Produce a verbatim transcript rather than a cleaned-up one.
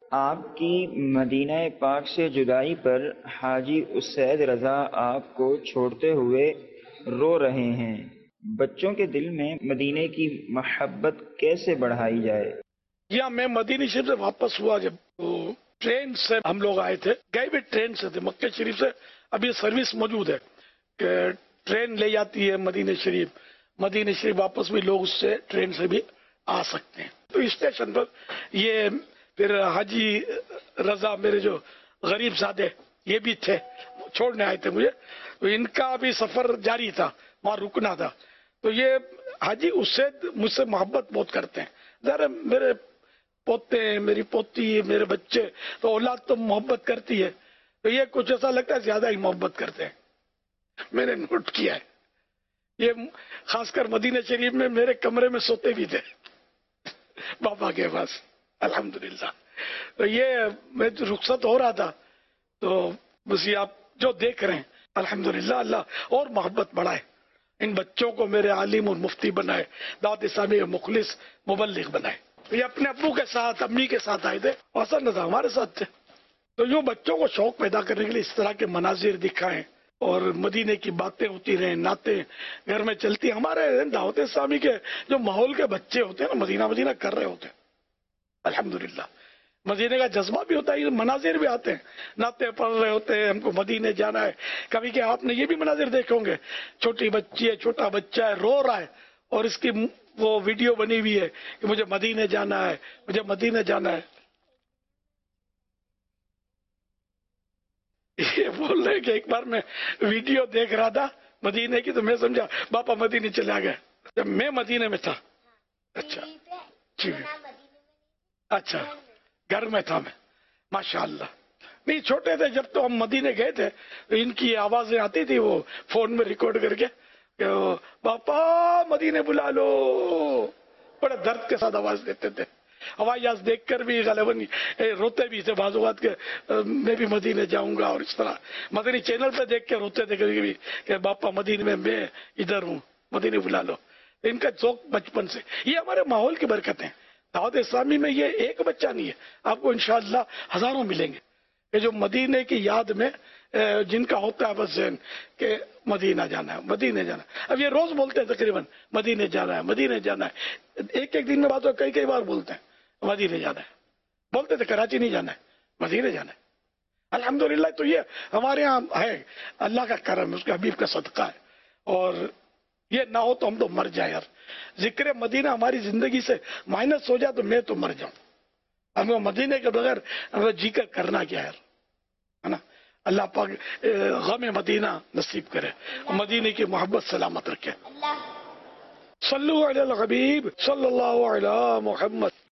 آپ کی مدینہ پاک سے جدائی پر حاجی اسید رضا آپ کو چھوڑتے ہوئے رو رہے ہیں۔ بچوں کے دل میں مدینے کی محبت کیسے بڑھائی جائے؟ یا میں مدینہ شریف سے واپس ہوا جب تو ٹرین سے ہم لوگ آئے تھے، گئے بھی ٹرین سے تھے مکہ شریف سے۔ ابھی سروس موجود ہے کہ ٹرین لے جاتی ہے مدینہ شریف، مدینہ شریف واپس بھی لوگ اس سے ٹرین سے بھی آ سکتے ہیں۔ تو اسٹیشن پر یہ پھر حاجی رضا میرے جو غریب زادے یہ بھی تھے، چھوڑنے آئے تھے مجھے، تو ان کا بھی سفر جاری تھا، وہاں رکنا تھا۔ تو یہ حاجی اسید مجھ سے محبت بہت کرتے ہیں، ذرا میرے پوتے ہیں، میری پوتی ہے، میرے بچے، تو اولاد تو محبت کرتی ہے، تو یہ کچھ ایسا لگتا ہے زیادہ ہی محبت کرتے ہیں۔ میں نے نوٹ کیا ہے یہ خاص کر مدینہ شریف میں میرے کمرے میں سوتے بھی تھے بابا کے پاس، الحمدللہ۔ تو یہ میں جو رخصت ہو رہا تھا تو بس یہ آپ جو دیکھ رہے ہیں الحمدللہ، اللہ اور محبت بڑھائے، ان بچوں کو میرے عالم اور مفتی بنائے، دعوت اسلامی مخلص مبلغ بنائے۔ یہ اپنے ابو کے ساتھ امی کے ساتھ آئے تھے، حسن رضا ہمارے ساتھ تھے۔ تو یوں بچوں کو شوق پیدا کرنے کے لیے اس طرح کے مناظر دکھائیں اور مدینے کی باتیں ہوتی رہیں، نعتیں گھر میں چلتی۔ ہمارے دعوت اسلامی کے جو ماحول کے بچے ہوتے ہیں نا، مدینہ مدینہ کر رہے ہوتے ہیں الحمدللہ، مدینے کا جذبہ بھی ہوتا ہے، مناظر بھی آتے ہیں، نعتیں پڑھ رہے ہوتے ہیں، ہم کو مدینے جانا ہے۔ کبھی کہ آپ نے یہ بھی مناظر دیکھے ہوں گے، چھوٹی بچی ہے، چھوٹا بچہ ہے، رو رہا ہے اور اس کی وہ ویڈیو بنی ہوئی ہے کہ مجھے مدینے جانا ہے، مجھے مدینے جانا ہے۔ یہ بول رہے کہ ایک بار میں ویڈیو دیکھ رہا تھا مدینے کی، تو میں سمجھا باپا مدینے چلا گیا جب میں مدینے میں تھا۔ اچھا جی، اچھا گھر میں تھا میں، ماشاءاللہ۔ نہیں چھوٹے تھے جب تو ہم مدینے گئے تھے، تو ان کی آوازیں آتی تھی وہ فون میں ریکارڈ کر کے کہ باپا مدینے بلا لو، بڑے درد کے ساتھ آواز دیتے تھے۔ ہوائی جہاز دیکھ کر بھی غالباً روتے بھی تھے بعض اوقات کے میں بھی مدینے جاؤں گا، اور اس طرح مدنی چینل پہ دیکھ کے روتے تھے کبھی کبھی کہ باپا مدینے میں میں ادھر ہوں، مدینے بلا لو۔ ان کا ذوق بچپن سے، یہ ہمارے ماحول کی برکت ہے۔ دعوت اسلامی میں یہ ایک بچہ نہیں ہے، آپ کو انشاءاللہ ہزاروں ملیں گے کہ جو مدینے کی یاد میں جن کا ہوتا ہے بس ذہن کہ مدینہ جانا ہے، مدینے جانا ہے۔ اب یہ روز بولتے ہیں تقریباً مدینے جانا ہے، مدینے جانا ہے، ایک ایک دن میں بات ہو، کئی کئی بار بولتے ہیں مدینے جانا ہے۔ بولتے تھے کراچی نہیں جانا ہے، مدینے جانا ہے الحمدللہ۔ تو یہ ہمارے ہاں ہے، اللہ کا کرم ہے، اس کے حبیب کا صدقہ ہے، اور یہ نہ ہو تو ہم تو مر جائیں یار۔ ذکر مدینہ ہماری زندگی سے مائنس ہو جائے تو میں تو مر جاؤں۔ ہم کو مدینے کے بغیر ہمیں جی کر کرنا کیا ہے نا۔ اللہ پاک غم مدینہ نصیب کرے، مدینے کی محبت سلامت رکھے۔ صلو علی الحبیب صلی اللہ علی محمد۔